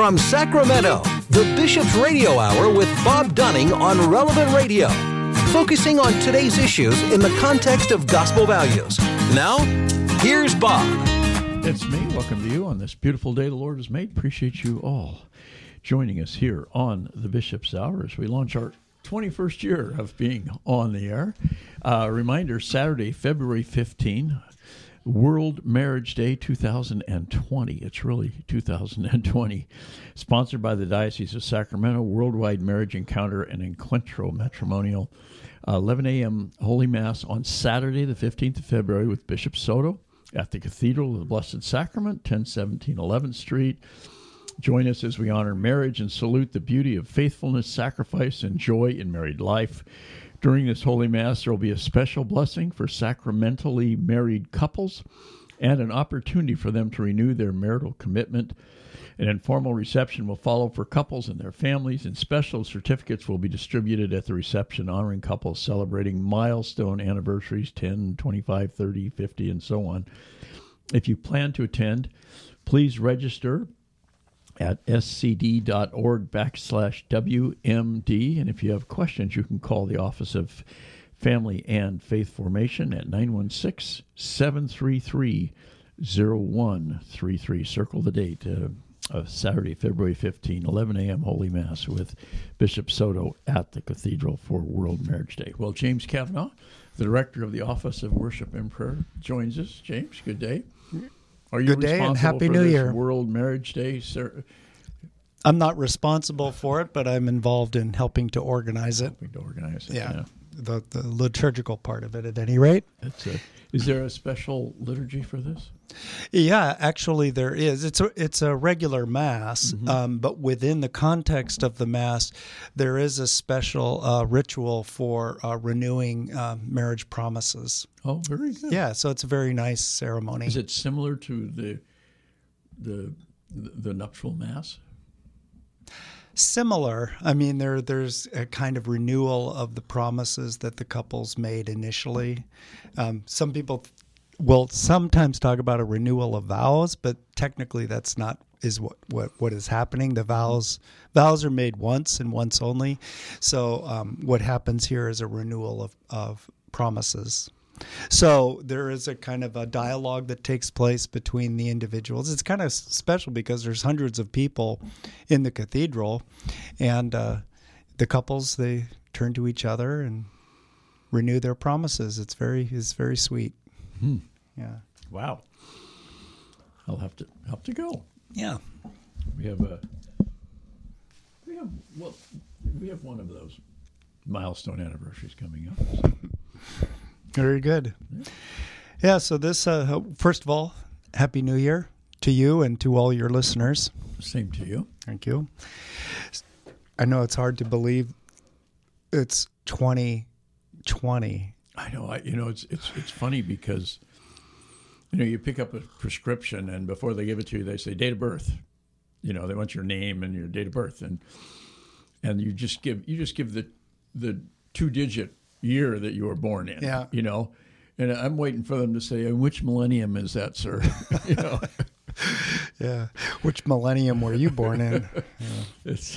From Sacramento, the Bishop's Radio Hour with Bob Dunning on Relevant Radio, focusing on today's issues in the context of gospel values. Now, here's Bob. It's me. Welcome to you on this beautiful day the Lord has made. Appreciate you all joining us here on the Bishop's Hour as we launch our 21st year of being on the air. Reminder, Saturday, February 15, World Marriage Day 2020. It's really 2020. Sponsored by the Diocese of Sacramento, Worldwide Marriage Encounter and Encuentro Matrimonial. 11 a.m. Holy Mass on Saturday, the 15th of February with Bishop Soto at the Cathedral of the Blessed Sacrament, 1017 11th Street. Join us as we honor marriage and salute the beauty of faithfulness, sacrifice, and joy in married life. During this Holy Mass, there will be a special blessing for sacramentally married couples and an opportunity for them to renew their marital commitment. An informal reception will follow for couples and their families, and special certificates will be distributed at the reception honoring couples celebrating milestone anniversaries, 10, 25, 30, 50, and so on. If you plan to attend, please register at scd.org/WMD. And if you have questions, you can call the Office of Family and Faith Formation at 916-733-0133. Circle the date of Saturday, February 15, 11 a.m. Holy Mass with Bishop Soto at the Cathedral for World Marriage Day. Well, James Kavanaugh, the Director of the Office of Worship and Prayer, joins us. James, good day. Are you Good day and Happy New Year. World Marriage Day, sir? I'm not responsible for it, but I'm involved in helping to organize it. Yeah. The liturgical part of it, at any rate. Is there a special liturgy for this? Yeah, actually there is. It's a regular Mass, but within the context of the Mass, there is a special ritual for renewing marriage promises. Oh, very good. Yeah, so it's a very nice ceremony. Is it similar to the nuptial Mass? Similar. I mean, there's a kind of renewal of the promises that the couples made initially. Some people will sometimes talk about a renewal of vows, but technically that's not what is happening. The vows are made once and once only. So what happens here is a renewal of promises. So there is a kind of a dialogue that takes place between the individuals. It's kind of special because there's hundreds of people in the cathedral, and the couples, they turn to each other and renew their promises. It's very sweet. Yeah. Wow. I'll have to go. Yeah. We have one of those milestone anniversaries coming up. So. Very good. Yeah, so this, first of all, Happy New Year to you and to all your listeners. Same to you. Thank you. I know it's hard to believe it's 2020. I know. It's funny because, you pick up a prescription and before they give it to you, they say date of birth. They want your name and your date of birth. And you just give the 2-digit year that you were born in, and I'm waiting for them to say, which millennium is that, sir? Yeah. Which millennium were you born in? Yeah.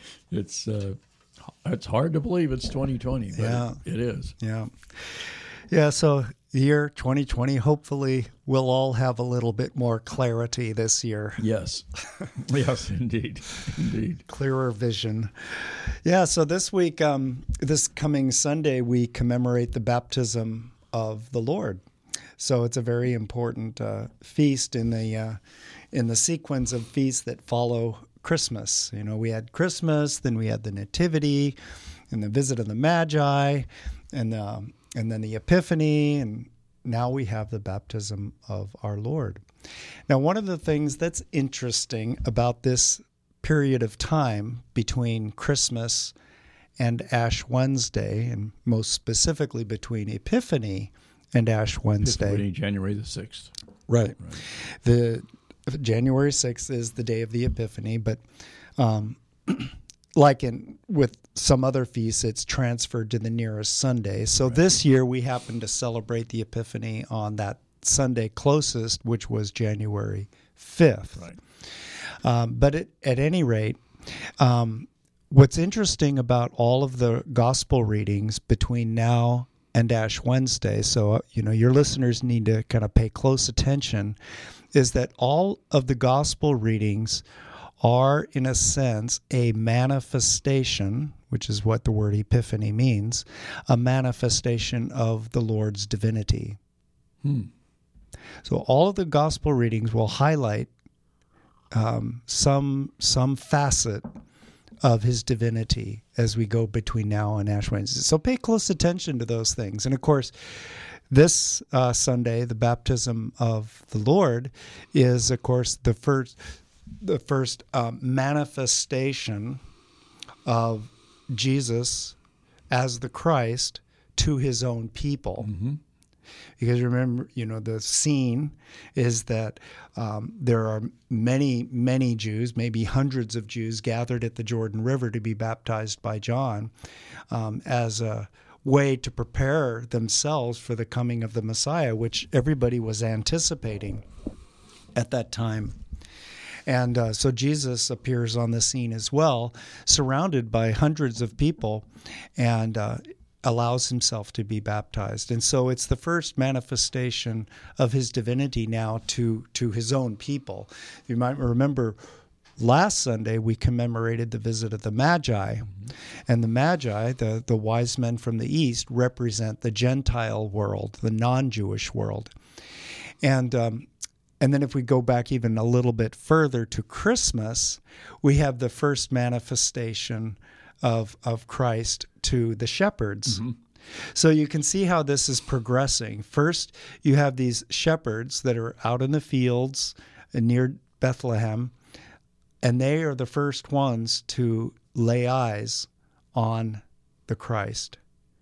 It's hard to believe it's 2020, but it is. Yeah. Yeah. So the year 2020, hopefully we'll all have a little bit more clarity this year. Yes. Yes, indeed. Clearer vision. Yeah. So this week, this coming Sunday, we commemorate the baptism of the Lord. So it's a very important feast in the sequence of feasts that follow Christmas. We had Christmas, then we had the Nativity, and the visit of the Magi, and then the Epiphany, and now we have the baptism of our Lord. Now, one of the things that's interesting about this period of time between Christmas and Ash Wednesday, and most specifically between Epiphany and Ash Wednesday. Epiphany, January the 6th. Right. The January 6th is the day of the Epiphany, but like with some other feasts, it's transferred to the nearest Sunday. So this year we happen to celebrate the Epiphany on that Sunday closest, which was January 5th. Right. But at any rate, what's interesting about all of the gospel readings between now and Ash Wednesday, so your listeners need to kind of pay close attention, is that all of the gospel readings are, in a sense, a manifestation, which is what the word epiphany means, a manifestation of the Lord's divinity. So all of the gospel readings will highlight some facet of his divinity as we go between now and Ash Wednesday. So pay close attention to those things. And of course, this Sunday, the baptism of the Lord is, of course, the first manifestation of Jesus as the Christ to his own people. Mm-hmm. Because remember, the scene is that there are many, many Jews, maybe hundreds of Jews, gathered at the Jordan River to be baptized by John as a way to prepare themselves for the coming of the Messiah, which everybody was anticipating at that time. And so Jesus appears on the scene as well, surrounded by hundreds of people, and allows himself to be baptized. And so it's the first manifestation of his divinity now to his own people. You might remember last Sunday we commemorated the visit of the Magi. Mm-hmm. And the Magi, the wise men from the East, represent the Gentile world, the non-Jewish world. And then if we go back even a little bit further to Christmas, we have the first manifestation of Christ to the shepherds. Mm-hmm. So you can see how this is progressing. First, you have these shepherds that are out in the fields near Bethlehem, and they are the first ones to lay eyes on the Christ.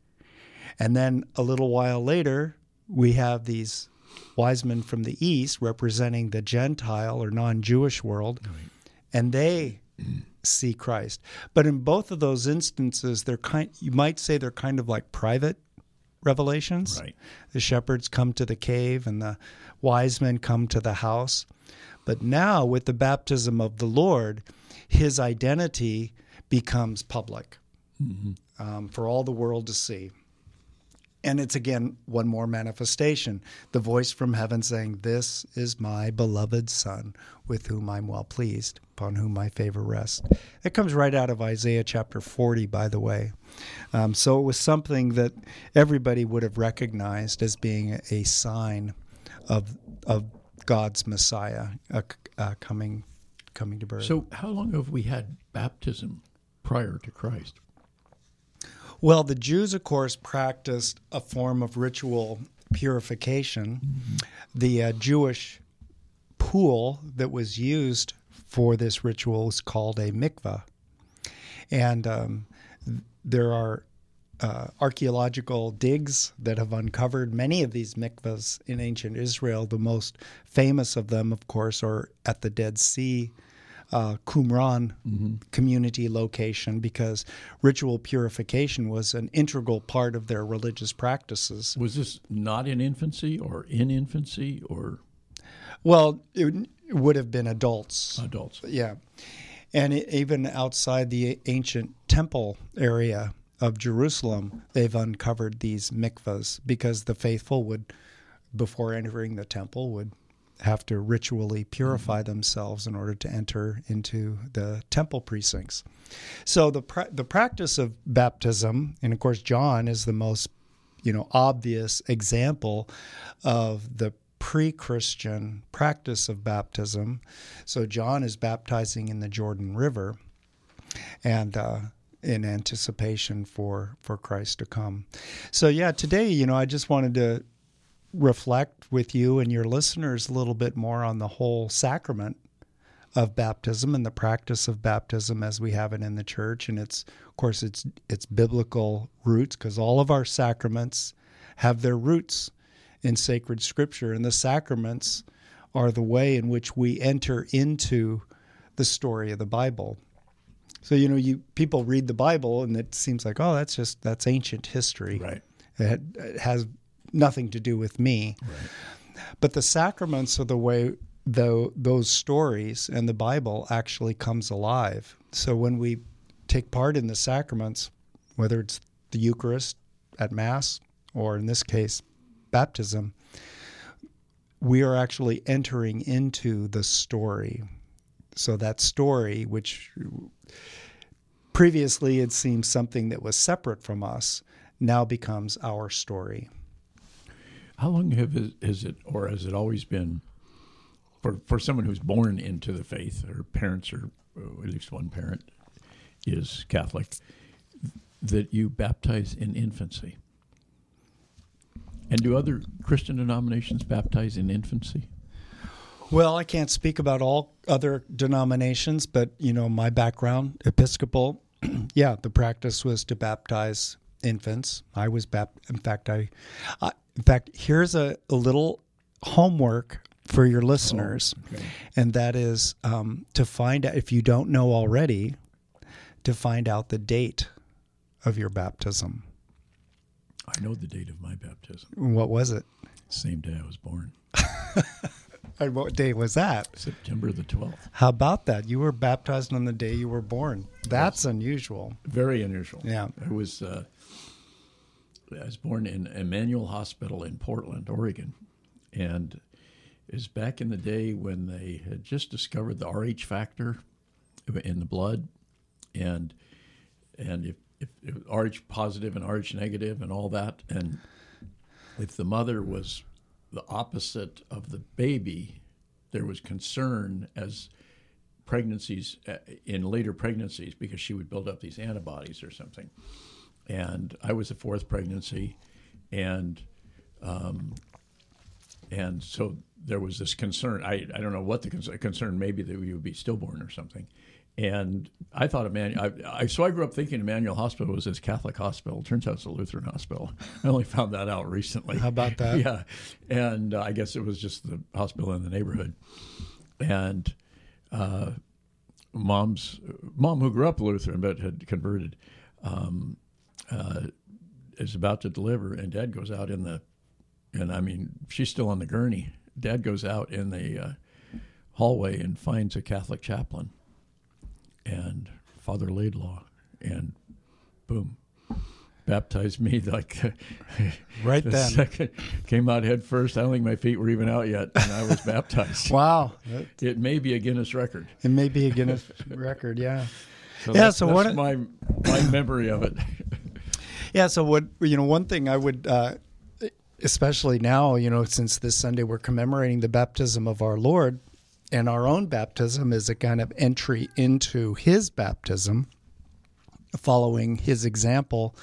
And then a little while later, we have these wise men from the East representing the Gentile or non-Jewish world, right. And they see Christ. But in both of those instances, you might say they're kind of like private revelations. Right. The shepherds come to the cave and the wise men come to the house. But now with the baptism of the Lord, his identity becomes public for all the world to see. And it's, again, one more manifestation. The voice from heaven saying, "This is my beloved Son, with whom I'm well pleased, upon whom my favor rests." It comes right out of Isaiah chapter 40, by the way. So it was something that everybody would have recognized as being a sign of God's Messiah coming to birth. So how long have we had baptism prior to Christ? Well, the Jews, of course, practiced a form of ritual purification. Mm-hmm. The Jewish pool that was used for this ritual was called a mikvah. And there are archaeological digs that have uncovered many of these mikvahs in ancient Israel. The most famous of them, of course, are at the Dead Sea, Qumran community location, because ritual purification was an integral part of their religious practices. Was this not in infancy or in infancy or? Well, it would have been adults. Adults. Yeah. And even outside the ancient temple area of Jerusalem, they've uncovered these mikvahs because the faithful would, before entering the temple, would have to ritually purify themselves in order to enter into the temple precincts. So the practice of baptism, and of course John is the most obvious example of the pre-Christian practice of baptism. So John is baptizing in the Jordan River, and in anticipation for Christ to come. So yeah, today, I just wanted to reflect with you and your listeners a little bit more on the whole sacrament of baptism and the practice of baptism as we have it in the church. And it's biblical roots, because all of our sacraments have their roots in sacred scripture, and the sacraments are the way in which we enter into the story of the Bible. So, people read the Bible and it seems like, oh, that's ancient history. Right. It has nothing to do with me. Right. But the sacraments are the way those stories and the Bible actually comes alive. So when we take part in the sacraments, whether it's the Eucharist at Mass or in this case, baptism, we are actually entering into the story. So that story, which previously it seemed something that was separate from us, now becomes our story. How long has it always been for someone who's born into the faith, or parents, or at least one parent is Catholic, that you baptize in infancy? And do other Christian denominations baptize in infancy? Well, I can't speak about all other denominations, but, my background, Episcopal, the practice was to baptize infants. I was in fact, here's a little homework for your listeners, and that is to find out, if you don't know already, to find out the date of your baptism. I know the date of my baptism. What was it? Same day I was born. And what day was that? September the 12th. How about that? You were baptized on the day you were born. That's unusual. Very unusual. Yeah. I was born in Emmanuel Hospital in Portland, Oregon. And it was back in the day when they had just discovered the Rh factor in the blood. And if Rh positive and Rh negative and all that. And if the mother was the opposite of the baby, there was concern as pregnancies, in later pregnancies, because she would build up these antibodies or something. And I was the fourth pregnancy, and so there was this concern. I don't know what the concern, maybe that we would be stillborn or something. And I thought so I grew up thinking Emmanuel Hospital was this Catholic hospital. Turns out it's a Lutheran hospital. I only found that out recently. How about that? Yeah. And I guess it was just the hospital in the neighborhood. And mom, who grew up Lutheran but had converted, is about to deliver, and Dad goes out she's still on the gurney. Dad goes out in the hallway and finds a Catholic chaplain and Father Laidlaw, and boom, baptized me like right the then. Second, came out head first. I don't think my feet were even out yet, and I was baptized. Wow. It may be a Guinness record. It may be a Guinness record, yeah. So that's my memory of it. Yeah, so one thing I would, especially now, since this Sunday we're commemorating the baptism of our Lord, and our own baptism is a kind of entry into his baptism, following his example,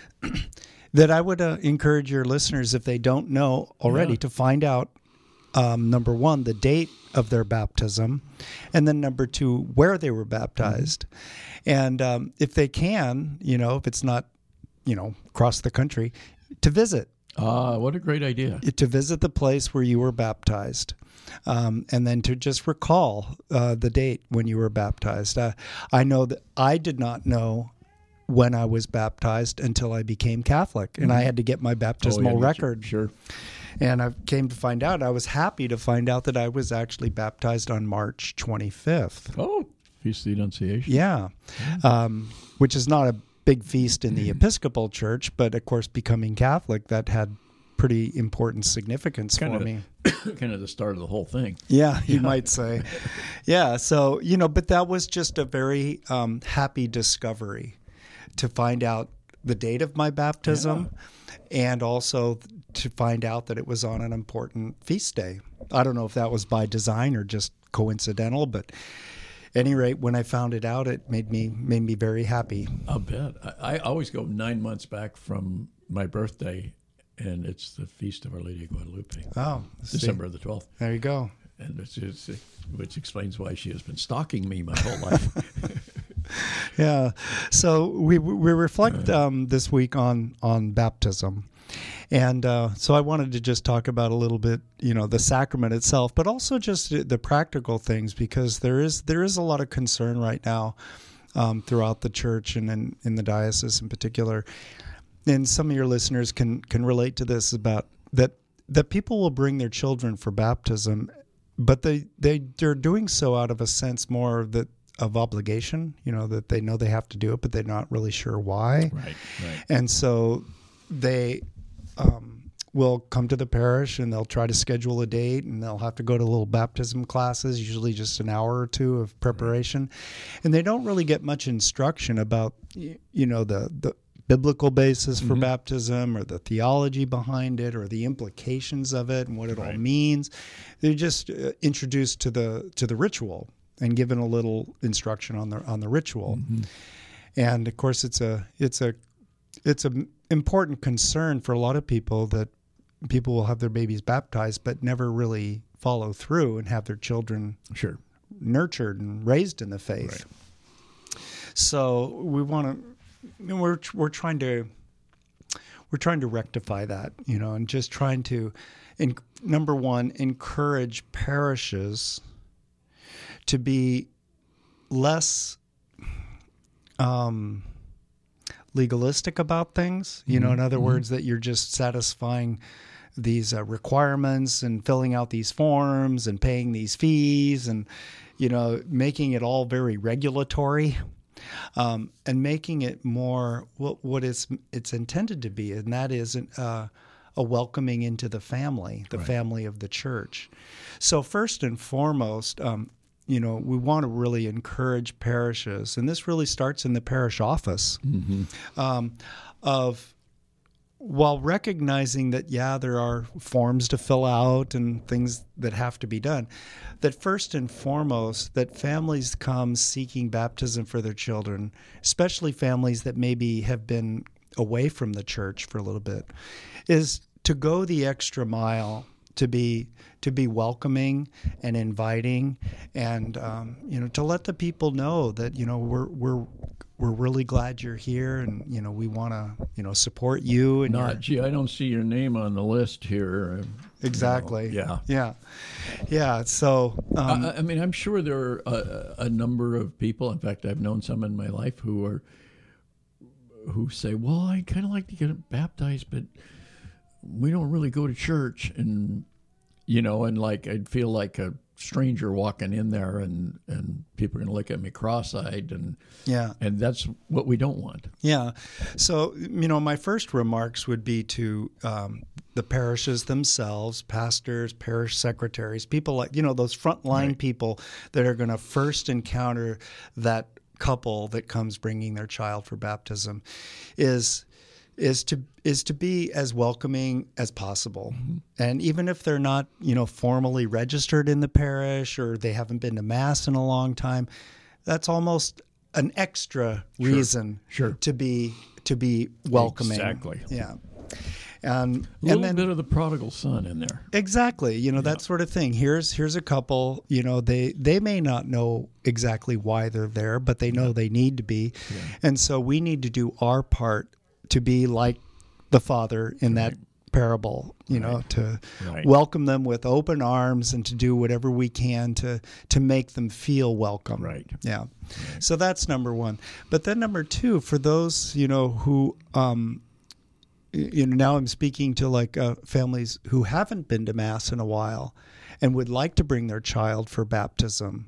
that I would encourage your listeners, if they don't know already, to find out, number one, the date of their baptism, and then number two, where they were baptized. Mm-hmm. And if they can, if it's not, across the country, to visit. What a great idea. To visit the place where you were baptized. And then to just recall the date when you were baptized. I know that I did not know when I was baptized until I became Catholic, and I had to get my baptismal record. Sure. And I came to find out, I was happy to find out that I was actually baptized on March 25th. Oh, Feast of the Annunciation. Yeah, which is not a big feast in the Episcopal Church, but of course, becoming Catholic, that had pretty important significance for me. Kind of the start of the whole thing. Yeah, you might say. Yeah, so, but that was just a very happy discovery to find out the date of my baptism, and also to find out that it was on an important feast day. I don't know if that was by design or just coincidental, but at any rate, when I found it out, it made me very happy. I'll bet. I always go 9 months back from my birthday, and it's the Feast of Our Lady of Guadalupe. Oh, December the 12th. There you go. And which explains why she has been stalking me my whole life. Yeah. So we reflect this week on baptism. And so I wanted to just talk about a little bit, the sacrament itself, but also just the practical things, because there is a lot of concern right now throughout the church and in the diocese in particular. And some of your listeners can relate to this, about that people will bring their children for baptism but they're doing so out of a sense more of obligation, that they know they have to do it, but they're not really sure why. Right. And so they will come to the parish and they'll try to schedule a date, and they'll have to go to little baptism classes, usually just an hour or two of preparation. And they don't really get much instruction about, the biblical basis for baptism, or the theology behind it, or the implications of it and what it all means. They're just introduced to the ritual and given a little instruction on the ritual. And of course, it's a important concern for a lot of people that people will have their babies baptized but never really follow through and have their children nurtured and raised in the faith. Right. So we're trying to rectify that, and just trying to, number one, encourage parishes to be less legalistic about things, in other words, that you're just satisfying these requirements and filling out these forms and paying these fees and, making it all very regulatory, and making it more what it's intended to be, and that is a welcoming into the family, family of the church. So first and foremost, we want to really encourage parishes, and this really starts in the parish office, while recognizing that, there are forms to fill out and things that have to be done, that first and foremost, that families come seeking baptism for their children, especially families that maybe have been away from the church for a little bit, is to go the extra mile, to be welcoming and inviting, and to let the people know that we're really glad you're here, and we want to support you. And I don't see your name on the list here. Exactly. Yeah. So I'm sure there are a number of people. In fact, I've known some in my life who say, "Well, I kind of like to get baptized, but we don't really go to church," and I'd feel like a stranger walking in there, and people are going to look at me cross-eyed, and that's what we don't want. Yeah. So, my first remarks would be to the parishes themselves, pastors, parish secretaries, people like, those frontline people that are going to first encounter that couple that comes bringing their child for baptism, is to be as welcoming as possible. And even if they're not, formally registered in the parish, or they haven't been to Mass in a long time, that's almost an extra reason to be welcoming. Exactly. Yeah. And a little bit of the prodigal son in there. Exactly. That sort of thing. Here's a couple, they may not know exactly why they're there, but they know they need to be. Yeah. And so we need to do our part to be like the father in that parable, to welcome them with open arms, and to do whatever we can to make them feel welcome. Right. Yeah. Right. So that's number one. But then number two, for those, who, now I'm speaking to families who haven't been to Mass in a while and would like to bring their child for baptism,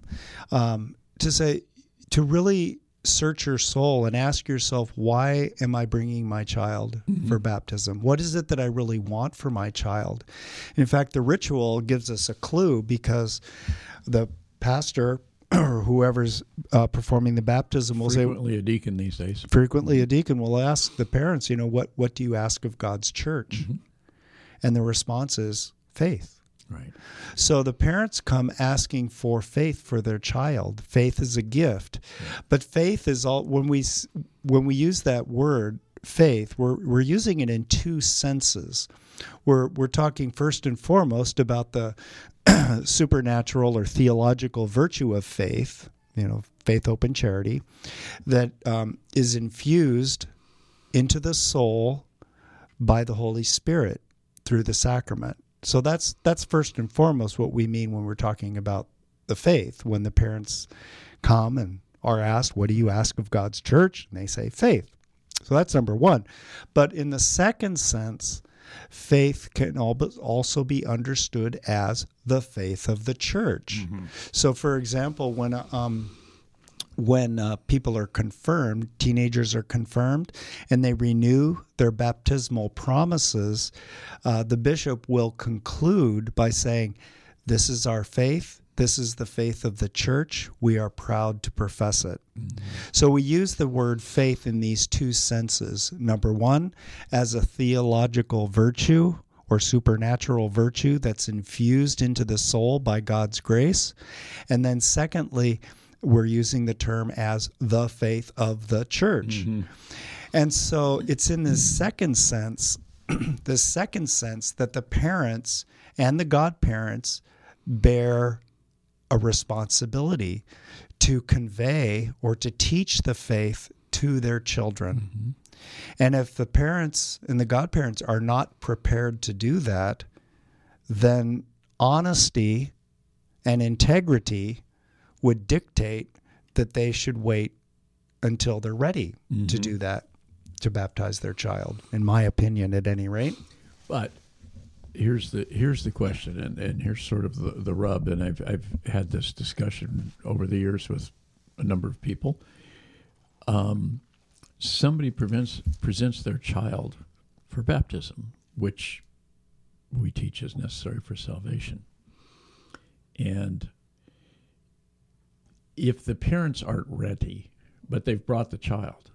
to really search your soul and ask yourself, why am I bringing my child for baptism? What is it that I really want for my child? In fact, the ritual gives us a clue, because the pastor or whoever's performing the baptism will frequently a deacon these days. Frequently a deacon will ask the parents, what do you ask of God's church? And the response is faith. Right. So the parents come asking for faith for their child. Faith is a gift, but faith is all. When we use that word faith, we're using it in two senses. We're talking first and foremost about the supernatural or theological virtue of faith. Faith, hope, and charity, that is infused into the soul by the Holy Spirit through the sacrament. So that's first and foremost what we mean when we're talking about the faith. When the parents come and are asked, what do you ask of God's church? And they say faith. So that's number one. But in the second sense, faith can also be understood as the faith of the church. So, for example, when people are confirmed, teenagers are confirmed, and they renew their baptismal promises, the bishop will conclude by saying, "This is our faith. This is the faith of the church. We are proud to profess it." So we use the word faith in these two senses. Number one, as a theological virtue or supernatural virtue that's infused into the soul by God's grace. And then secondly, we're using the term as the faith of the church. And so it's in this second sense, that the parents and the godparents bear a responsibility to convey or to teach the faith to their children. And if the parents and the godparents are not prepared to do that, then honesty and integrity would dictate that they should wait until they're ready to do that, to baptize their child, in my opinion, at any rate. But here's the question, and here's sort of the rub, and I've had this discussion over the years with a number of people. Somebody presents their child for baptism, which we teach is necessary for salvation. And if the parents aren't ready, but they've brought the child,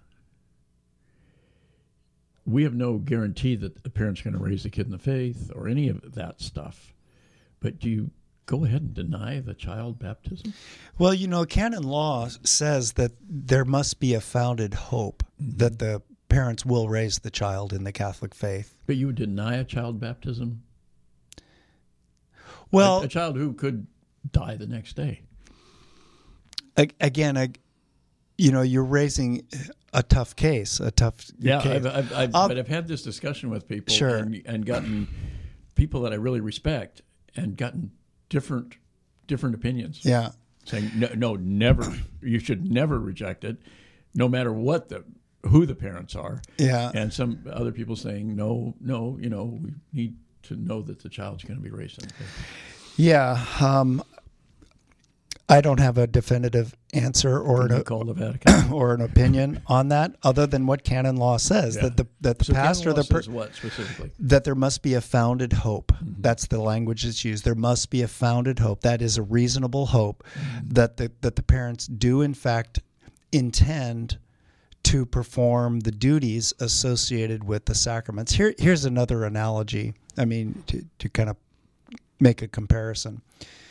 we have no guarantee that the parent's going to raise the kid in the faith or any of that stuff. But do you go ahead and deny the child baptism? Well, canon law says that there must be a founded hope that the parents will raise the child in the Catholic faith. But you would deny a child baptism? Well, a child who could die the next day. Again, you're raising a tough case, case. But I've had this discussion with people, sure, and gotten people that I really respect and gotten different opinions. Yeah, saying no, never. You should never reject it, no matter who the parents are. Yeah, and some other people saying no. We need to know that the child's going to be raised in the faith. Yeah. I don't have a definitive answer or an opinion on that, other than what canon law says, that the pastor, says what specifically? That there must be a founded hope. That's the language that's used. There must be a founded hope. That is a reasonable hope that the parents do in fact intend to perform the duties associated with the sacraments. Here's another analogy. I mean, to kind of make a comparison.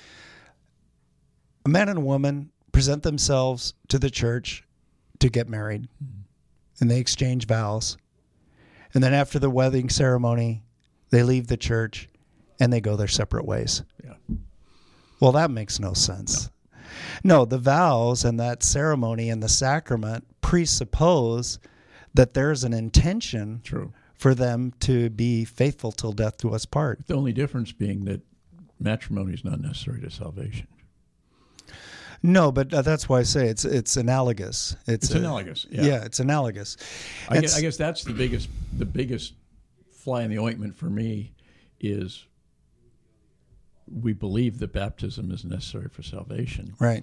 A man and a woman present themselves to the church to get married, and they exchange vows. And then after the wedding ceremony, they leave the church and they go their separate ways. Yeah. Well, that makes no sense. No, the vows and that ceremony and the sacrament presuppose that there's an intention for them to be faithful till death do us part. The only difference being that matrimony is not necessary to salvation. No, but that's why I say it's analogous. It's analogous. Yeah, it's analogous. I guess that's the biggest fly in the ointment for me is we believe that baptism is necessary for salvation. Right.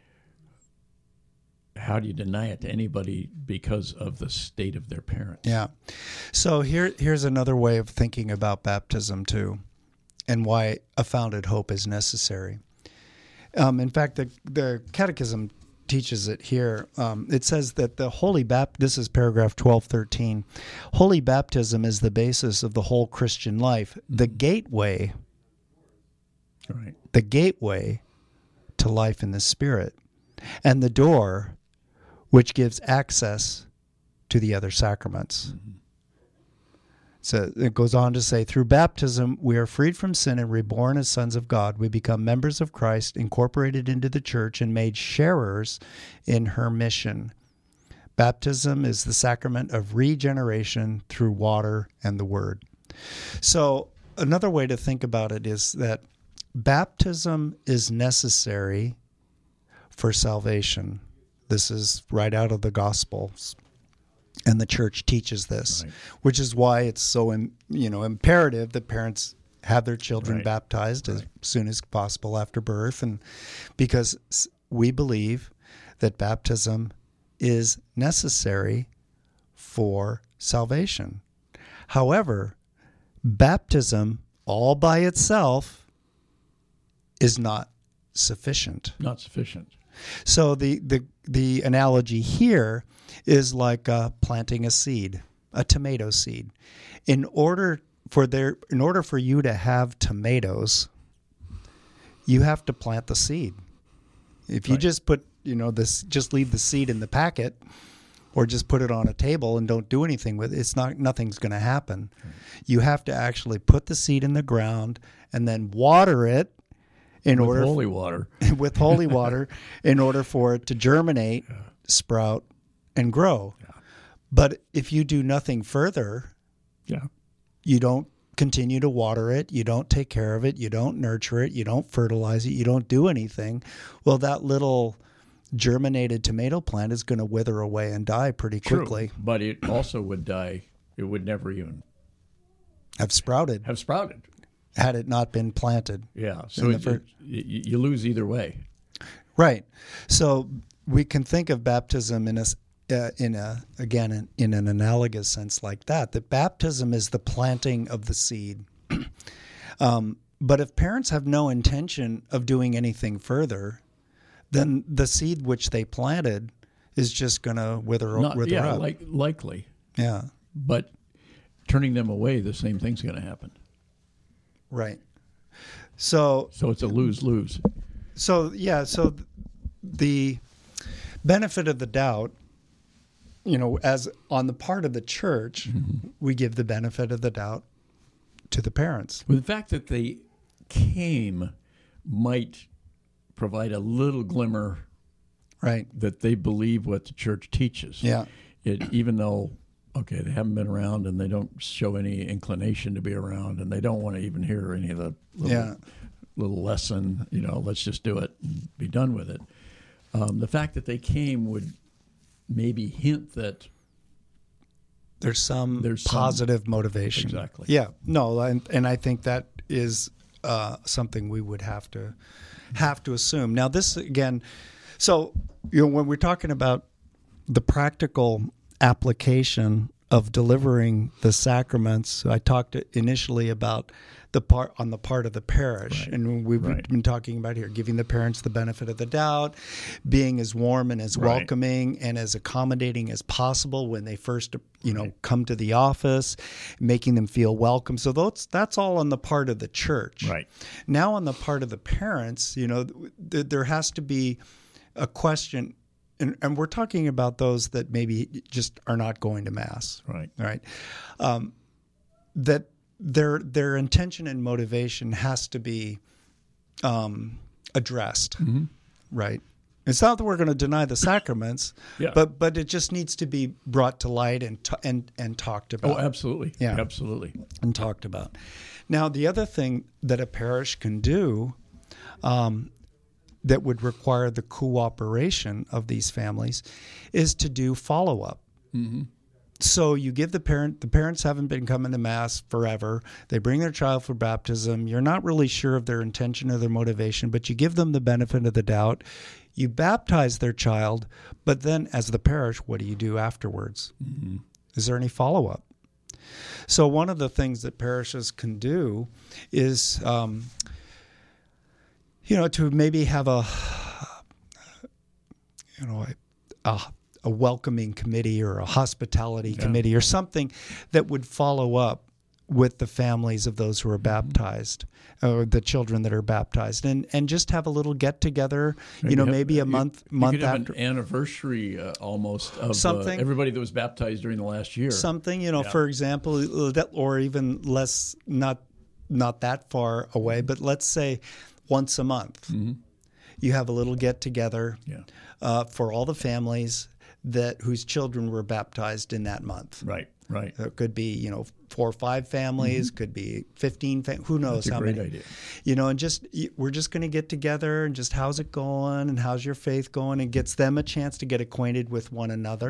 How do you deny it to anybody because of the state of their parents? Yeah. So here's another way of thinking about baptism too, and why a founded hope is necessary. In fact, the Catechism teaches it here. It says that the holy this is paragraph 1213. Holy baptism is the basis of the whole Christian life, the gateway to life in the Spirit, and the door which gives access to the other sacraments. So it goes on to say, through baptism, we are freed from sin and reborn as sons of God. We become members of Christ, incorporated into the church, and made sharers in her mission. Baptism is the sacrament of regeneration through water and the word. So another way to think about it is that baptism is necessary for salvation. This is right out of the Gospels. And the church teaches this, Right. which is why it's so imperative that parents have their children Right. baptized as soon as possible after birth, and because we believe that baptism is necessary for salvation. However, baptism all by itself is not sufficient. Not sufficient. So the analogy here is like planting a seed, a tomato seed. In order for you to have tomatoes, you have to plant the seed. If you Right. just put just leave the seed in the packet, or just put it on a table and don't do anything with it, nothing's going to happen. You have to actually put the seed in the ground and then water it With holy water. with holy water in order for it to germinate, sprout, and grow. Yeah. But if you do nothing further, Yeah. you don't continue to water it, you don't take care of it, you don't nurture it, you don't fertilize it, you don't do anything, well, that little germinated tomato plant is going to wither away and die pretty quickly. True, but it also would die. It would never even Have sprouted have sprouted. had it not been planted. Yeah. So you lose either way. Right. So we can think of baptism in an analogous sense like that. That baptism is the planting of the seed. But if parents have no intention of doing anything further, then the seed which they planted is just going to wither up. Likely. Yeah. But turning them away, the same thing's going to happen. Right. So it's a lose-lose. So the benefit of the doubt, as on the part of the church, we give the benefit of the doubt to the parents. Well, the fact that they came might provide a little glimmer, Right. that they believe what the church teaches. Yeah. Even though, they haven't been around and they don't show any inclination to be around and they don't want to even hear any of the little lesson, let's just do it and be done with it. The fact that they came would maybe hint that There's some positive motivation. Exactly. Yeah. No, and I think that is something we would have to assume. Now, this again, so when we're talking about the practical application of delivering the sacraments, I talked initially about the part of the parish, Right. and we've been talking about here giving the parents the benefit of the doubt, being as warm and as welcoming and as accommodating as possible when they first come to the office, making them feel welcome. So that's all on the part of the church. Right. Now on the part of the parents, there has to be a question, and we're talking about those that maybe just are not going to Mass. Right. Right. That their intention and motivation has to be addressed. Mm-hmm. Right. It's not that we're going to deny the sacraments, but it just needs to be brought to light and talked about. Oh, absolutely. Yeah. Absolutely. And talked about. Now, the other thing that a parish can do that would require the cooperation of these families is to do follow-up. Mm-hmm. So you give the parents haven't been coming to Mass forever. They bring their child for baptism. You're not really sure of their intention or their motivation, but you give them the benefit of the doubt. You baptize their child, but then as the parish, what do you do afterwards? Mm-hmm. Is there any follow-up? So one of the things that parishes can do is, to maybe have a welcoming committee or a hospitality committee or something that would follow up with the families of those who are baptized or the children that are baptized and just have a little get together, maybe a month could have after. an anniversary almost of something, everybody that was baptized during the last year. Something, for example, or even less, not that far away, but let's say once a month, you have a little get together for all the families whose children were baptized in that month. Right. So it could be, 4 or 5 families, could be 15, who knows That's how a great many. idea. And we're just going to get together and just how's it going and how's your faith going, and gets them a chance to get acquainted with one another. Right.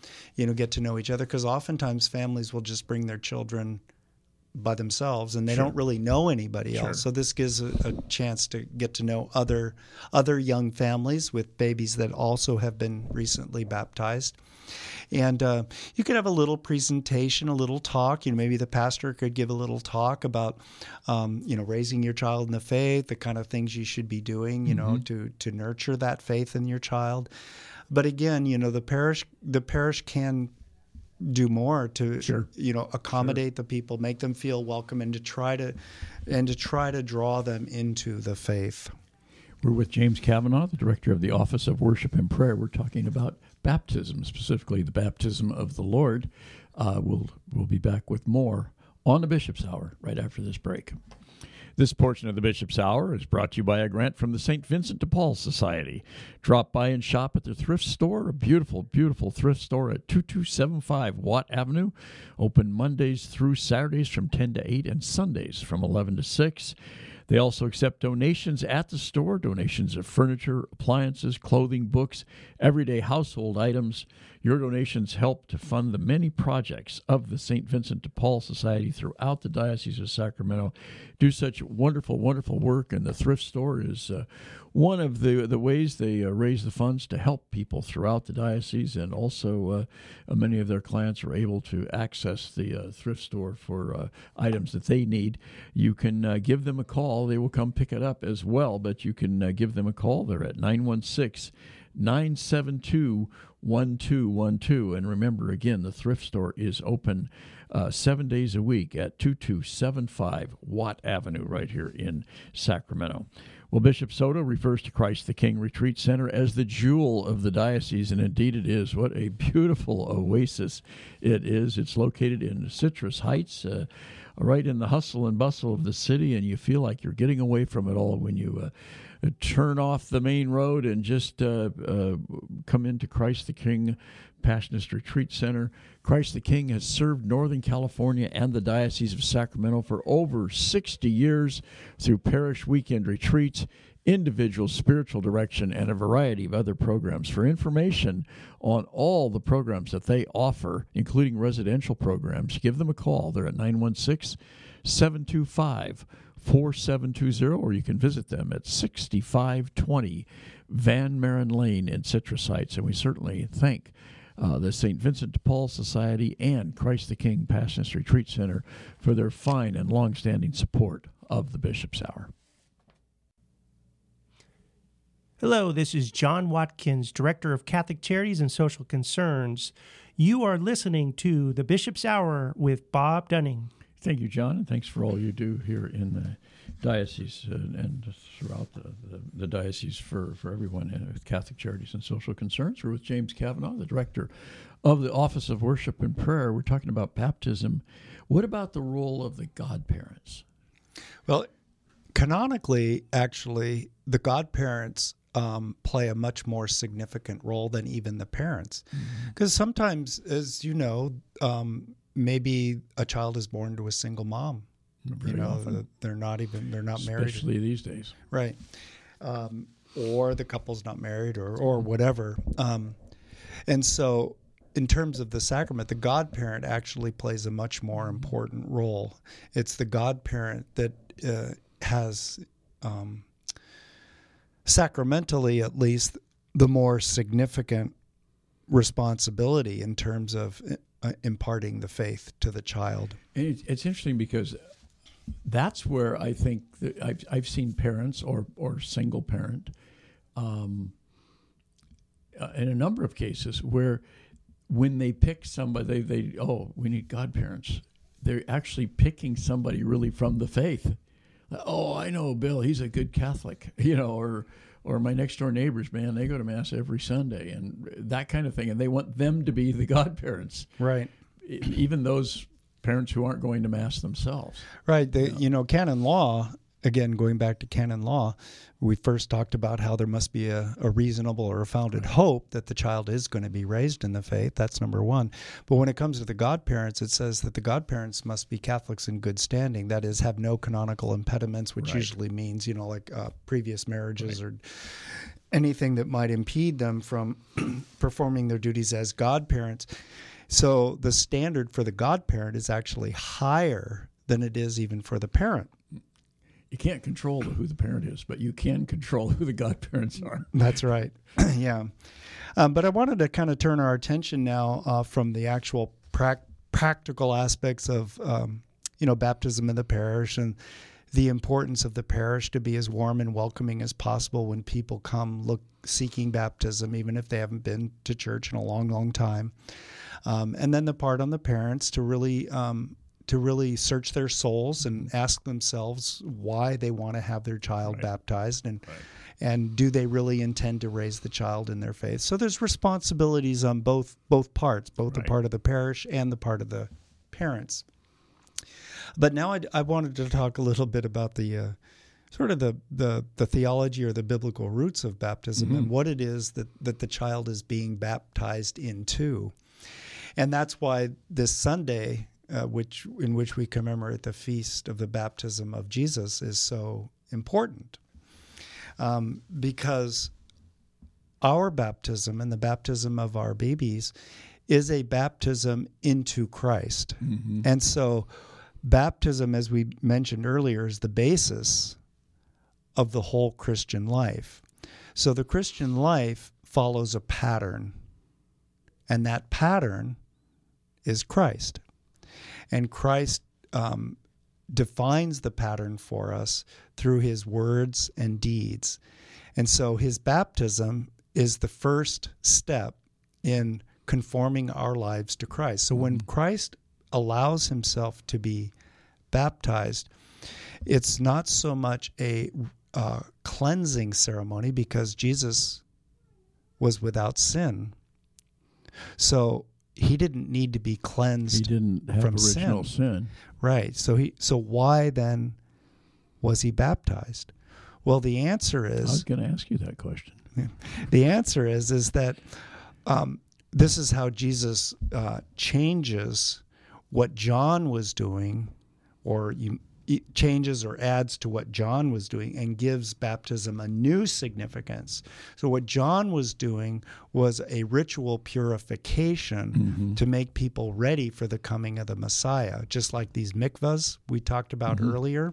get to know each other, because oftentimes families will just bring their children by themselves and they don't really know anybody else. So this gives a chance to get to know other young families with babies that also have been recently baptized. And you could have a little presentation, a little talk. Maybe the pastor could give a little talk about, raising your child in the faith, the kind of things you should be doing, to nurture that faith in your child. But again, the parish can do more to accommodate the people, make them feel welcome, and to try to draw them into the faith. We're with James Kavanaugh, the director of the Office of Worship and Prayer. We're talking about baptism, specifically the baptism of the Lord. We'll be back with more on the Bishop's Hour right after this break. This portion of the Bishop's Hour is brought to you by a grant from the St. Vincent de Paul Society. Drop by and shop at their thrift store, a beautiful, beautiful thrift store at 2275 Watt Avenue. Open Mondays through Saturdays from 10 to 8 and Sundays from 11 to 6. They also accept donations at the store, donations of furniture, appliances, clothing, books, everyday household items. Your donations help to fund the many projects of the St. Vincent de Paul Society throughout the Diocese of Sacramento. Do such wonderful, wonderful work, and the thrift store is one of the ways they raise the funds to help people throughout the diocese, and also many of their clients are able to access the thrift store for items that they need. You can give them a call. They will come pick it up as well, but you can give them a call. They're at 916-972-1212. And remember, again, the thrift store is open 7 days a week at 2275 Watt Avenue right here in Sacramento. Well, Bishop Soto refers to Christ the King Retreat Center as the jewel of the diocese, and indeed it is. What a beautiful oasis it is. It's located in Citrus Heights, right in the hustle and bustle of the city, and you feel like you're getting away from it all when you turn off the main road and just come into Christ the King Passionist Retreat Center. Christ the King has served Northern California and the Diocese of Sacramento for over 60 years through parish weekend retreats, individual spiritual direction, and a variety of other programs. For information on all the programs that they offer, including residential programs, give them a call. They're at 916-725-4720, or you can visit them at 6520 Van Maren Lane in Citrus Heights. And we certainly thank the St. Vincent de Paul Society and Christ the King Passionist Retreat Center for their fine and long-standing support of the Bishop's Hour. Hello, this is John Watkins, Director of Catholic Charities and Social Concerns. You are listening to the Bishop's Hour with Bob Dunning. Thank you, John, and thanks for all you do here in the diocese and throughout the diocese for everyone with Catholic Charities and Social Concerns. We're with James Kavanaugh, the director of the Office of Worship and Prayer. We're talking about baptism. What about the role of the godparents? Well, canonically, actually, the godparents play a much more significant role than even the parents. Because sometimes, as you know, maybe a child is born to a single mom. Very often. They're not married. Especially these days. Right. Or the couple's not married or whatever. And so in terms of the sacrament, the godparent actually plays a much more important role. It's the godparent that has, sacramentally at least, the more significant responsibility in terms of imparting the faith to the child. And it's interesting because that's where I think that I've seen parents or single parent in a number of cases where when they pick somebody, we need godparents. They're actually picking somebody really from the faith. Oh, I know Bill, he's a good Catholic, or my next door neighbors, man, they go to Mass every Sunday and that kind of thing. And they want them to be the godparents. Right. Even those parents who aren't going to Mass themselves. Right. Canon law, again, going back to canon law, we first talked about how there must be a reasonable or a founded hope that the child is going to be raised in the faith. That's number one. But when it comes to the godparents, it says that the godparents must be Catholics in good standing. That is, have no canonical impediments, which usually means, like previous marriages anything that might impede them from performing their duties as godparents. So the standard for the godparent is actually higher than it is even for the parent. You can't control who the parent is, but you can control who the godparents are. That's right. Yeah. But I wanted to kind of turn our attention now from the actual practical aspects of, baptism in the parish and the importance of the parish to be as warm and welcoming as possible when people come seeking baptism, even if they haven't been to church in a long, long time. And then the part on the parents to really search their souls and ask themselves why they want to have their child baptized and do they really intend to raise the child in their faith. So there's responsibilities on both parts, both the part of the parish and the part of the parents. But now I wanted to talk a little bit about the sort of the theology or the biblical roots of baptism and what it is that the child is being baptized into. And that's why this Sunday, in which we commemorate the feast of the baptism of Jesus, is so important. Because our baptism and the baptism of our babies is a baptism into Christ. Mm-hmm. And so baptism, as we mentioned earlier, is the basis of the whole Christian life. So the Christian life follows a pattern, and that pattern is Christ. And Christ defines the pattern for us through his words and deeds. And so his baptism is the first step in conforming our lives to Christ. So when Christ allows himself to be baptized, it's not so much a cleansing ceremony because Jesus was without sin. So he didn't need to be cleansed. He didn't have from original sin. Right. So why then was he baptized? Well, the answer is... I was going to ask you that question. The answer is that this is how Jesus changes what John was doing, or changes or adds to what John was doing and gives baptism a new significance. So what John was doing was a ritual purification to make people ready for the coming of the Messiah, just like these mikvahs we talked about earlier.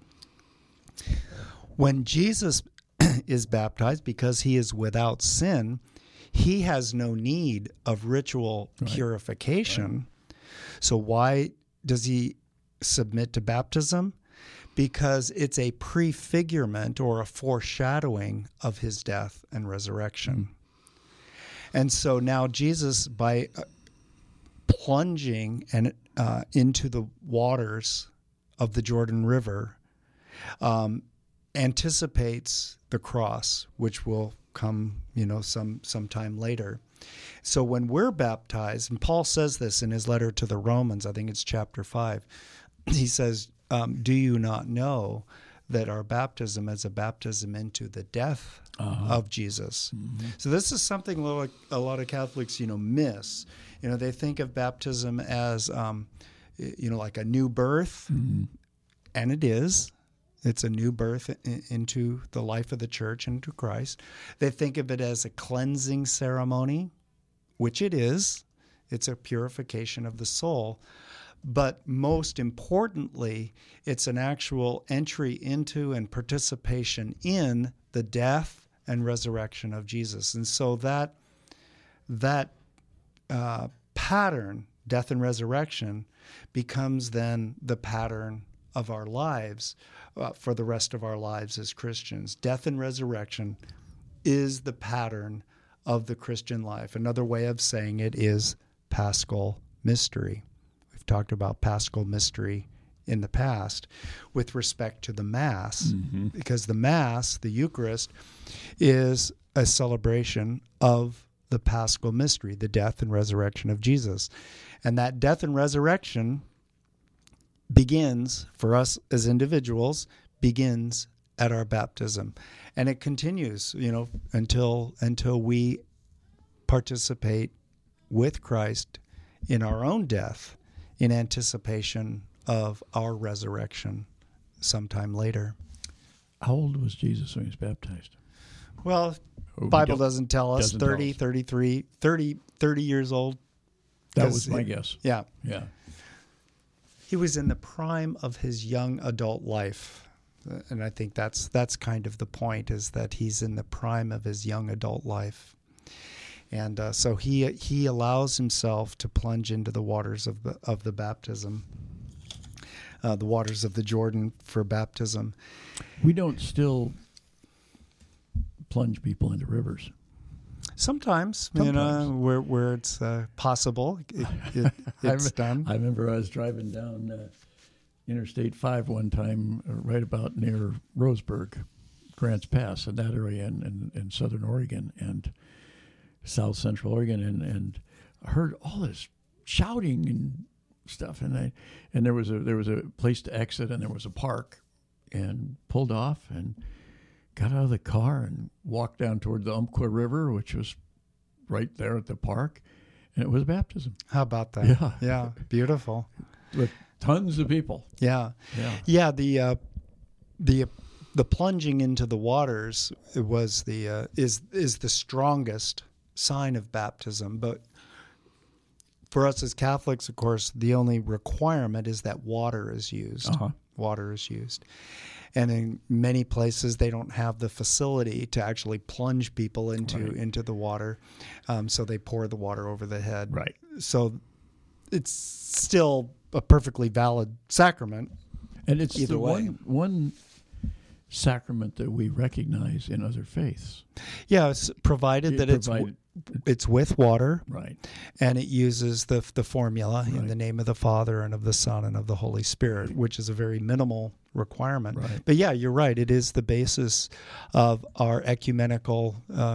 When Jesus is baptized, because he is without sin, he has no need of ritual purification. Right. So why does he submit to baptism? Because it's a prefigurement or a foreshadowing of his death and resurrection. And so now Jesus, by plunging into the waters of the Jordan River, anticipates the cross, which will come, some time later. So when we're baptized, and Paul says this in his letter to the Romans, I think it's chapter 5, he says, do you not know that our baptism is a baptism into the death of Jesus? So this is something a lot of Catholics, miss. They think of baptism as, like a new birth, and it is. It's a new birth into the life of the church, into Christ. They think of it as a cleansing ceremony, which it is. It's a purification of the soul. But most importantly, it's an actual entry into and participation in the death and resurrection of Jesus. And so that pattern, death and resurrection, becomes then the pattern of our lives for the rest of our lives as Christians. Death and resurrection is the pattern of the Christian life. Another way of saying it is Paschal mystery. We've talked about Paschal mystery in the past with respect to the Mass, because the Mass, the Eucharist, is a celebration of the Paschal mystery, the death and resurrection of Jesus. And that death and resurrection begins, for us as individuals, begins at our baptism. And it continues, until we participate with Christ in our own death in anticipation of our resurrection sometime later. How old was Jesus when he was baptized? Well, Bible doesn't tell us. Doesn't 30, tell us. 33, 30 years old. That was my guess. Yeah. Yeah. He was in the prime of his young adult life. And I think that's kind of the point, is that he's in the prime of his young adult life. And so he allows himself to plunge into the waters of the baptism, the waters of the Jordan for baptism. We don't still plunge people into rivers. Sometimes. You know, where it's possible, it's done. I remember I was driving down Interstate 5 one time, right about near Roseburg, Grants Pass, in that area in southern Oregon and south central Oregon, and I heard all this shouting and stuff, and there was a place to exit, and there was a park, and pulled off and got out of the car and walked down toward the Umpqua River, which was right there at the park, and it was baptism. How about that? Yeah. Yeah, beautiful. With tons of people. Yeah. Yeah. Yeah, the plunging into the waters was is the strongest sign of baptism, but for us as Catholics, of course, the only requirement is that water is used. Uh-huh. Water is used. And in many places, they don't have the facility to actually plunge people into the water, so they pour the water over the head. Right. So it's still a perfectly valid sacrament. And it's either the way. one sacrament that we recognize in other faiths. Yeah, it's provided that it's with water, Right. and it uses the formula in the name of the Father and of the Son and of the Holy Spirit, which is a very minimal requirement. Right. But yeah, you're right. It is the basis of our ecumenical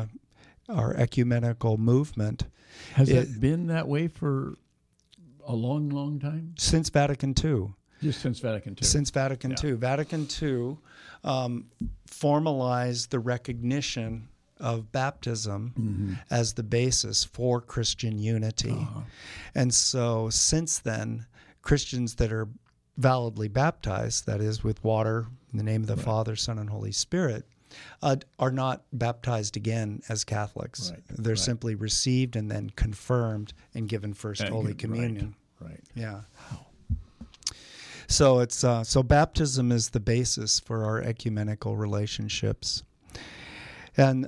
movement. Has it been that way for a long, long time? Since Vatican II. Just since Vatican II. Since Vatican II. Vatican II formalized the recognition of baptism as the basis for Christian unity. And so since then, Christians that are validly baptized, that is with water in the name of the Father, Son, and Holy Spirit, are not baptized again as Catholics. Right. They're simply received and then confirmed and given First Holy Communion. Right. Yeah. Wow. So it's so baptism is the basis for our ecumenical relationships, and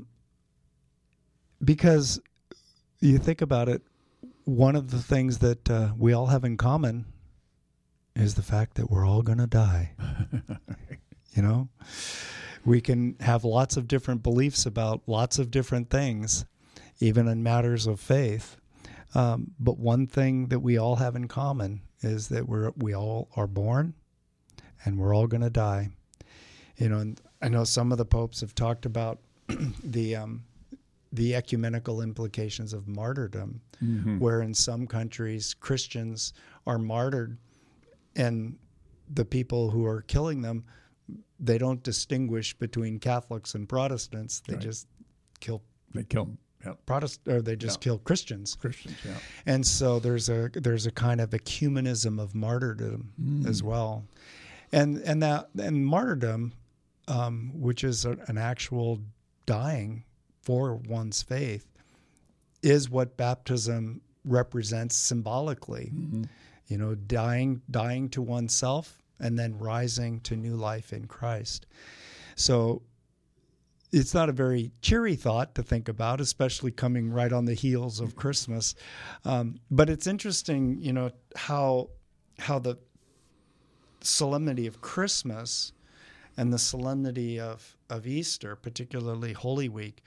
because you think about it, one of the things that we all have in common is the fact that we're all going to die. You know, we can have lots of different beliefs about lots of different things, even in matters of faith. But one thing that we all have in common is that we all are born, and we're all going to die. You know, and I know some of the popes have talked about the ecumenical implications of martyrdom, where in some countries Christians are martyred, and the people who are killing them, they don't distinguish between Catholics and Protestants. They just kill. They kill them. Yep. They just kill Christians. Yeah. And so there's a kind of ecumenism of martyrdom as well, and martyrdom, which is an actual dying for one's faith, is what baptism represents symbolically. You know, dying to oneself and then rising to new life in Christ. So it's not a very cheery thought to think about, especially coming right on the heels of Christmas. But it's interesting, you know, how the solemnity of Christmas and the solemnity of Easter, particularly Holy Week,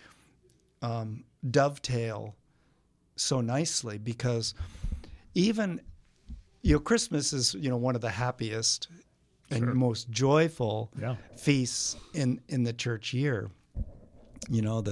dovetail so nicely, because even, you know, Christmas is, you know, one of the happiest and most joyful feasts in the church year. You know,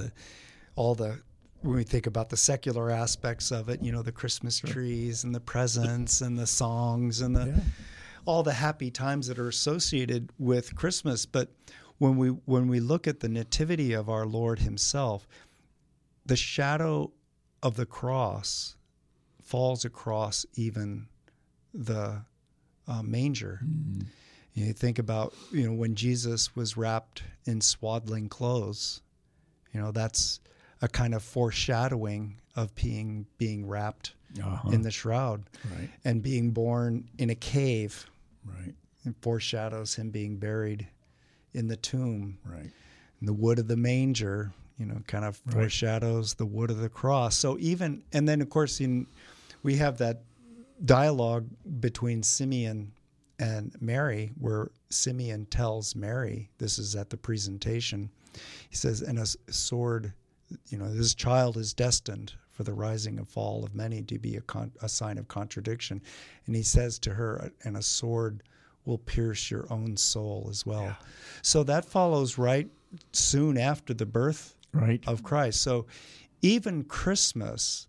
when we think about the secular aspects of it, you know, the Christmas trees and the presents and the songs and all the happy times that are associated with Christmas. But when we look at the nativity of our Lord himself, the shadow of the cross falls across even the manger. You think about, you know, when Jesus was wrapped in swaddling clothes, That's a kind of foreshadowing of being wrapped in the shroud, Right. and being born in a cave. Right. It foreshadows him being buried in the tomb. Right. And the wood of the manger, kind of foreshadows the wood of the cross. So and then of course we have that dialogue between Simeon and Mary, where Simeon tells Mary, this is at the presentation, he says, and a sword, this child is destined for the rising and fall of many to be a sign of contradiction. And he says to her, and a sword will pierce your own soul as well. Yeah. So that follows right soon after the birth of Christ. So even Christmas,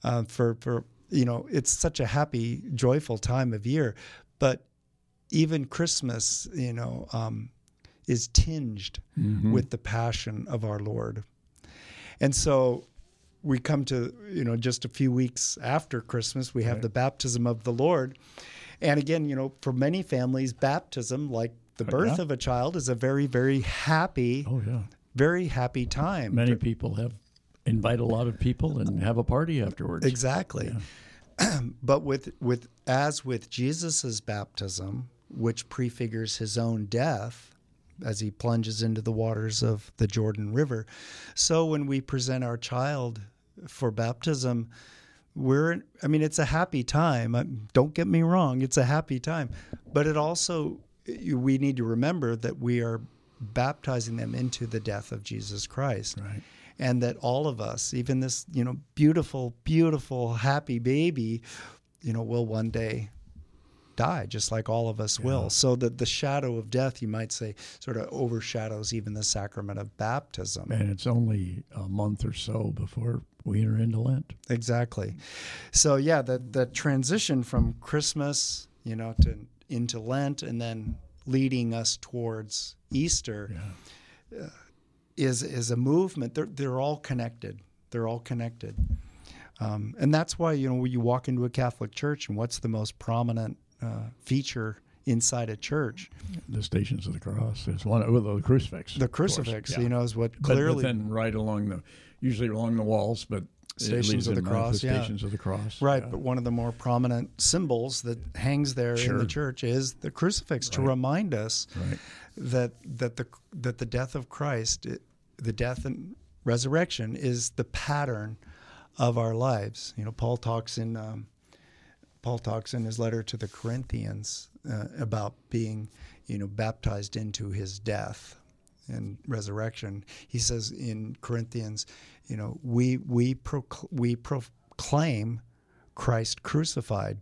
it's such a happy, joyful time of year, but even Christmas, is tinged with the passion of our Lord. And so we come to, just a few weeks after Christmas, we have the baptism of the Lord. And again, for many families, baptism, like the birth of a child, is a very, very happy, very happy time. Many people invite a lot of people and have a party afterwards. Exactly. Yeah. But with Jesus's baptism, which prefigures his own death as he plunges into the waters of the Jordan River, so when we present our child for baptism, it's a happy time. Don't get me wrong, it's a happy time. But it also, we need to remember that we are baptizing them into the death of Jesus Christ. Right. And that all of us, even this, beautiful, beautiful, happy baby, will one day die, just like all of us will. So that the shadow of death, you might say, sort of overshadows even the sacrament of baptism. And it's only a month or so before we enter into Lent. Exactly. So the transition from Christmas, into Lent, and then leading us towards Easter, is a movement. They're all connected. They're all connected. And that's why, when you walk into a Catholic church, and what's the most prominent feature inside a church? The Stations of the Cross. It's one of the crucifix. The crucifix, is what clearly. But then right usually along the walls, but Stations of the Cross. Stations of the Cross. Right, but one of the more prominent symbols that hangs there in the church is the crucifix, to remind us that the death of Christ, the death and resurrection, is the pattern of our lives. Paul talks in his letter to the Corinthians about being, baptized into his death and resurrection. He says in Corinthians, we proclaim Christ crucified,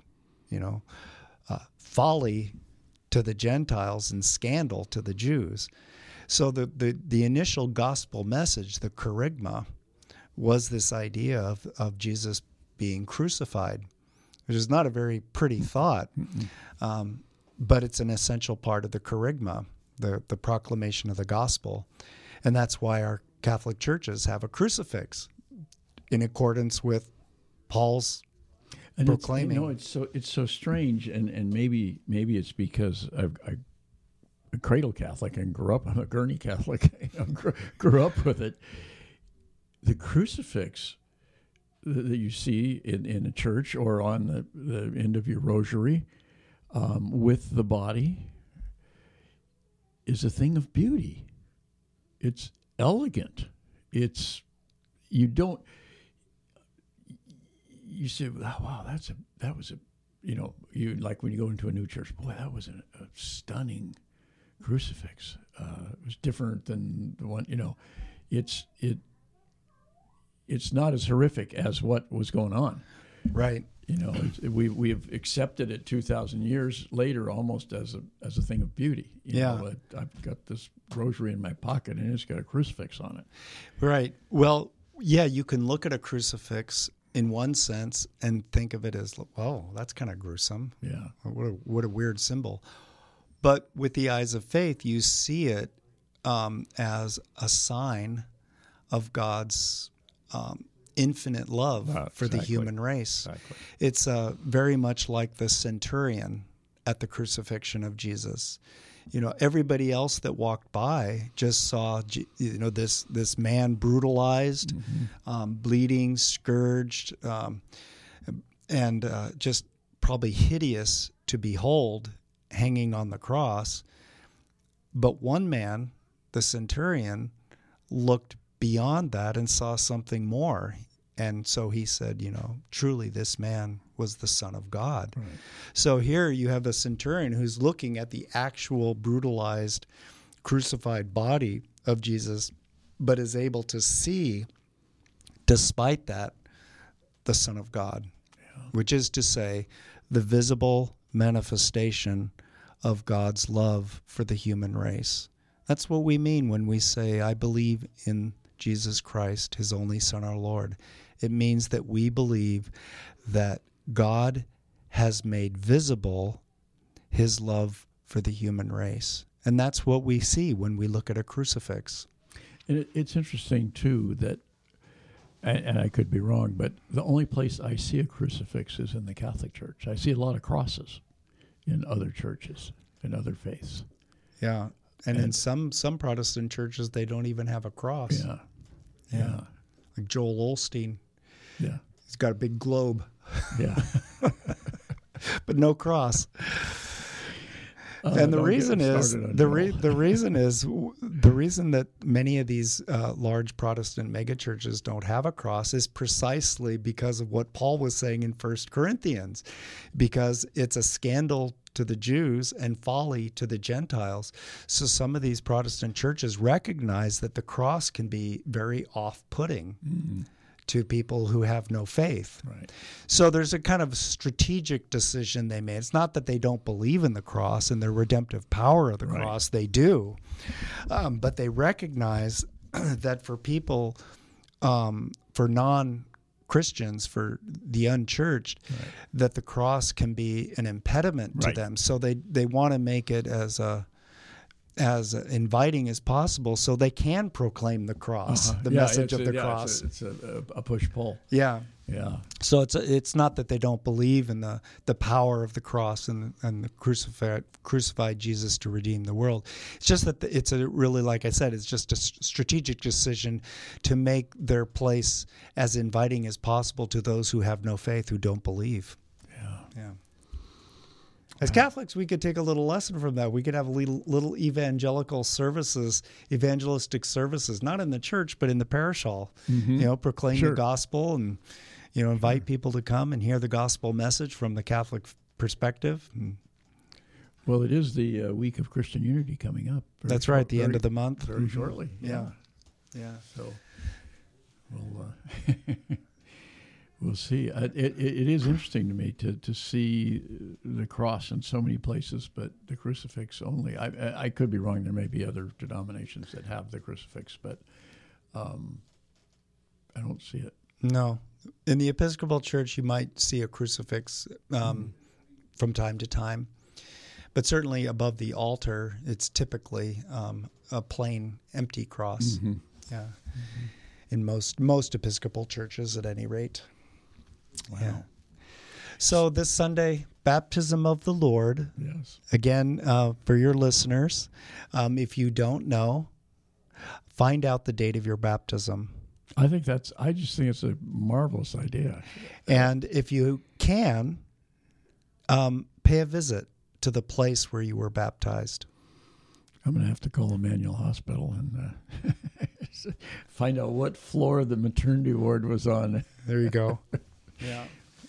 folly to the Gentiles and scandal to the Jews. So the initial gospel message, the kerygma, was this idea of Jesus being crucified, which is not a very pretty thought, but it's an essential part of the kerygma, the proclamation of the gospel. And that's why our Catholic churches have a crucifix in accordance with Paul's proclaiming. It's so strange, and maybe it's because I cradle Catholic and grew up. I'm a Gurney Catholic. Grew up with it. The crucifix that you see in a church or on the end of your rosary with the body is a thing of beauty. It's elegant. You say, wow, that was a you like when you go into a new church, boy, that was a stunning crucifix. It was different than the one, it's not as horrific as what was going on. Right. We have accepted it 2,000 years later almost as a thing of beauty. I've got this rosary in my pocket and it's got a crucifix on it. Right. Well, you can look at a crucifix in one sense and think of it as, oh, that's kind of gruesome. Yeah. What a weird symbol. But with the eyes of faith, you see it as a sign of God's infinite love for the human race. Exactly. It's very much like the centurion at the crucifixion of Jesus. everybody else that walked by just saw, this man brutalized, bleeding, scourged, and just probably hideous to behold, hanging on the cross. But one man, the centurion, looked beyond that and saw something more. And so he said, truly this man was the Son of God. Right. So here you have a centurion who's looking at the actual brutalized, crucified body of Jesus, but is able to see, despite that, the Son of God, which is to say, the visible manifestation of God's love for the human race. That's what we mean when we say, I believe in Jesus Christ, his only Son, our Lord. It means that we believe that God has made visible his love for the human race. And that's what we see when we look at a crucifix. And it's interesting, too, that, and I could be wrong, but the only place I see a crucifix is in the Catholic Church. I see a lot of crosses in other churches, in other faiths. Yeah. And in some Protestant churches, they don't even have a cross. Yeah. Like Joel Osteen. Yeah. He's got a big globe. Yeah. But no cross. And the reason that many of these large Protestant megachurches don't have a cross is precisely because of what Paul was saying in 1 Corinthians, because it's a scandal to the Jews and folly to the Gentiles. So some of these Protestant churches recognize that the cross can be very off-putting to people who have no faith. Right. So there's a kind of strategic decision they made. It's not that they don't believe in the cross and the redemptive power of the cross. They do. But they recognize that for people, for non-Christians, for the unchurched, that the cross can be an impediment to them. So they want to make it as inviting as possible, so they can proclaim the cross, the message of the cross. It's a push-pull. Yeah. So it's not that they don't believe in the power of the cross and the crucified Jesus to redeem the world. It's just that it's really, like I said, it's just a strategic decision to make their place as inviting as possible to those who have no faith, who don't believe. Yeah. As Catholics, we could take a little lesson from that. We could have little evangelical services, evangelistic services, not in the church, but in the parish hall, proclaim the gospel and, invite people to come and hear the gospel message from the Catholic perspective. Well, it is the week of Christian unity coming up. That's right, the end of the month. Very shortly. Yeah. So we'll see. It is interesting to me to see the cross in so many places, but the crucifix only. I could be wrong. There may be other denominations that have the crucifix, but I don't see it. No. In the Episcopal Church, you might see a crucifix from time to time, but certainly above the altar, it's typically a plain, empty cross. Yeah. In most Episcopal churches, at any rate. Wow. Yeah. So this Sunday, Baptism of the Lord. Yes. Again, for your listeners, if you don't know, find out the date of your baptism. I just think it's a marvelous idea. And if you can, pay a visit to the place where you were baptized. I'm going to have to call Emmanuel Hospital and find out what floor the maternity ward was on. There you go. Yeah.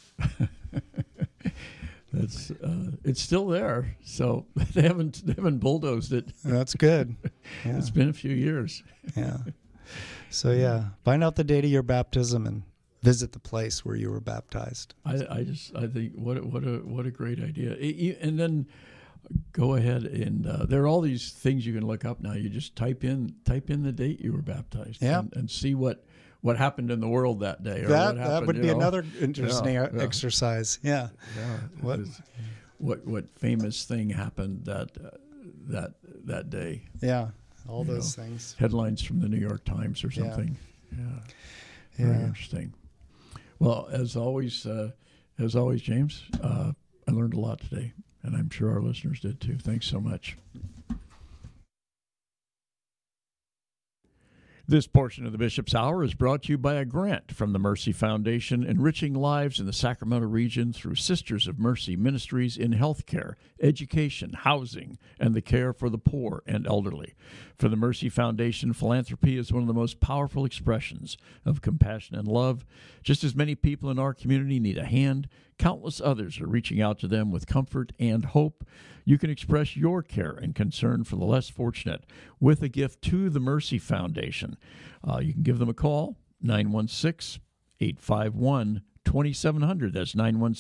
It's still there, so they haven't bulldozed it. That's good. Yeah. It's been a few years. Yeah. So find out the date of your baptism and visit the place where you were baptized. I think what a great idea. And then go ahead and there are all these things you can look up now. You just type in the date you were baptized, and see what happened in the world that day. Or that would be another interesting exercise. Yeah. What famous thing happened that day? Yeah. All those things. Headlines from the New York Times or something. Yeah. Very interesting. Well, as always, James, I learned a lot today, and I'm sure our listeners did too. Thanks so much. This portion of the Bishop's Hour is brought to you by a grant from the Mercy Foundation, enriching lives in the Sacramento region through Sisters of Mercy ministries in healthcare, education, housing, and the care for the poor and elderly. For the Mercy Foundation, philanthropy is one of the most powerful expressions of compassion and love. Just as many people in our community need a hand, countless others are reaching out to them with comfort and hope. You can express your care and concern for the less fortunate with a gift to the Mercy Foundation. You can give them a call, 916-851-2700. That's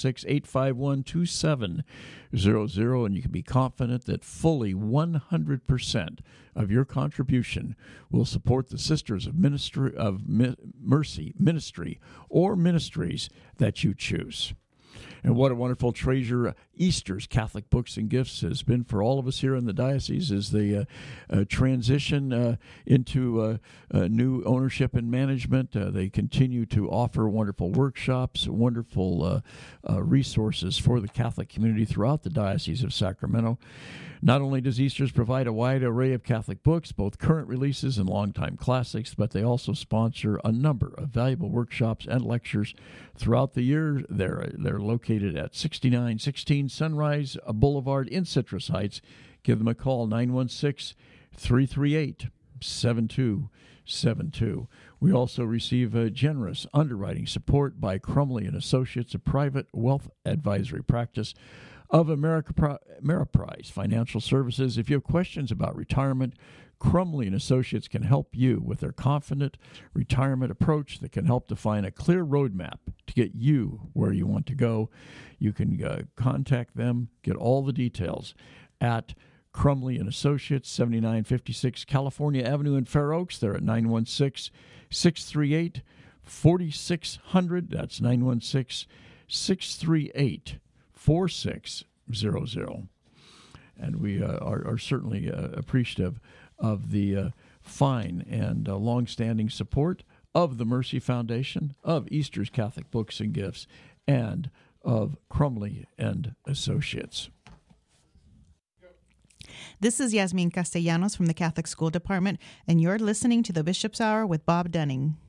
916-851-2700. And you can be confident that fully 100% of your contribution will support the Sisters of Mercy ministry or ministries that you choose. And what a wonderful treasure Easter's Catholic Books and Gifts has been for all of us here in the diocese as they transition into new ownership and management. They continue to offer wonderful workshops, wonderful resources for the Catholic community throughout the Diocese of Sacramento. Not only does Easter's provide a wide array of Catholic books, both current releases and longtime classics, but they also sponsor a number of valuable workshops and lectures throughout the year. They're located at 6916 Sunrise Boulevard in Citrus Heights. Give them a call, 916-338-7272. We also receive generous underwriting support by Crumley & Associates, a private wealth advisory practice of Ameriprise Financial Services. If you have questions about retirement, Crumley & Associates can help you with their confident retirement approach that can help define a clear roadmap to get you where you want to go. You can contact them, get all the details at Crumley & Associates, 7956 California Avenue in Fair Oaks. They're at 916-638-4600. That's 916-638-4600. And we are certainly appreciative of the fine and long-standing support of the Mercy Foundation, of Easter's Catholic Books and Gifts, and of Crumley and Associates. This is Yasmin Castellanos from the Catholic School Department, and you're listening to the Bishop's Hour with Bob Dunning.